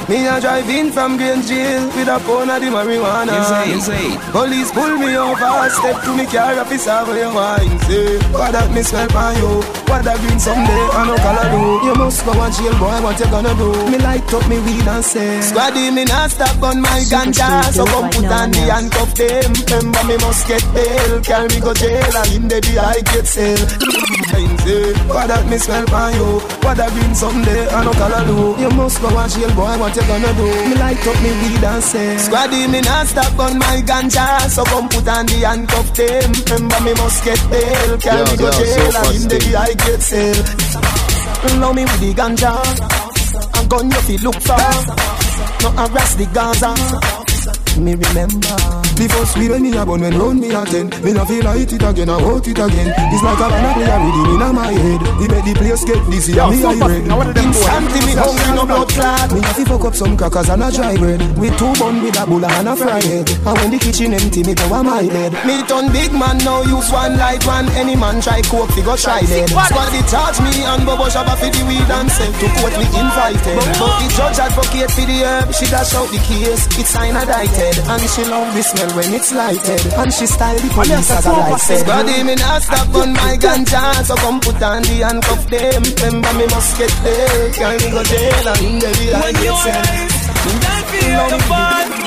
Me a drive in from Grange Jail with a pound of the marijuana. Police pull me over, step to me car, officer for your wine. Say, what that me smell for you? What that green someday, I no color do. You must go and jail, boy, what you gonna do? Me light up me weed and say, squaddy, me not stop on my ganja. So come put on the handcuff them. Remember me must get bail. Carry me go jail and in the I get sale. Say, what that me smell for you? What that green someday, I no color do. You must go and jail, boy, what you gonna do? Me light up me weed and say, squaddy, me not stop on my ganja. So come put on the handcuff them. Remember me must get bail. Carry me go jail and in the I get sale. Love me with the ganja, and gun you fi look for. No harass the Gaza. Me remember the first weed when me a bun when round me attend. Me no feel light it again, I want it again. It's like a banana play a rhythm inna my head. The make the place get dizzy and me I red. Instantly me hungry no blood clot. Me have to fuck up some crackers and a dry bread. With 2 bun with a bulla and a fried head. And when the kitchen empty, me go on my bed. Me turn big man now, use one light one. Any man try coke, fi go try lead. Squaddy charge me and Bobo Shabba fi the weed and sell to court me invited. But the judge advocate fi the herb, she dash out the case. It's sign indicted. And she love the smell when it's lighted. And she style the police as a light said. Squaddy, me not stop on my ganja. So come put on the handcuff them. Remember me must get paid. Carry me go jail and in the I get sent.